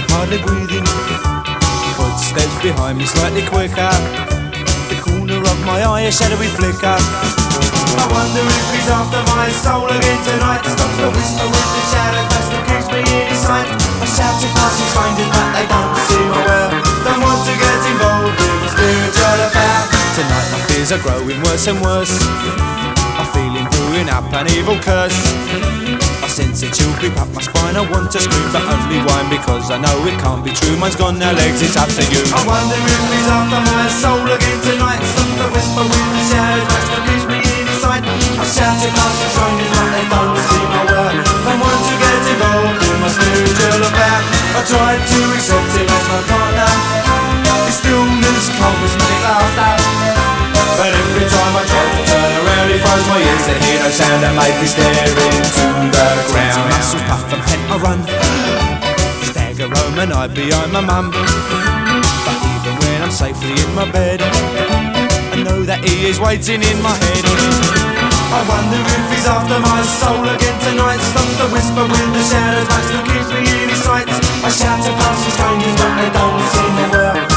hardly breathing. Footsteps behind me slightly quicker. The corner of my eye a shadowy flicker. I wonder if he's after my soul again tonight. Stops the whisper with the shadows that still keeps me in his sight. I shout to passing strangers but they don't seem aware. Don't want to get involved in a spiritual affair. Tonight my fears are growing worse and worse. I'm feeling brewing up an evil curse. I sense a chill creep up my spine. I want to scream but only whine because I know it can't be true. Mine's gone now, legs, it's up to you. I wonder if he's after my soul again tonight. Stop the whisper with the shadows that still keeps me in his sight. I shout it past the strangers but they don't see my word. Don't want to get involved in my spiritual affair. I tried to accept him as my partner. His stillness, calmness, make laughter. But every time I try to turn around, he froze my ears to hear no sound and made me stare into the ground. Muscles puff from head I run, stagger home and hide behind my mum. But even when I'm safely in my bed, I know that he is waiting in my head. I wonder if he's after my soul again tonight. Stops the whisper with the shadows that still keeps me in his sight. I shout to passing strangers but they don't seem to work.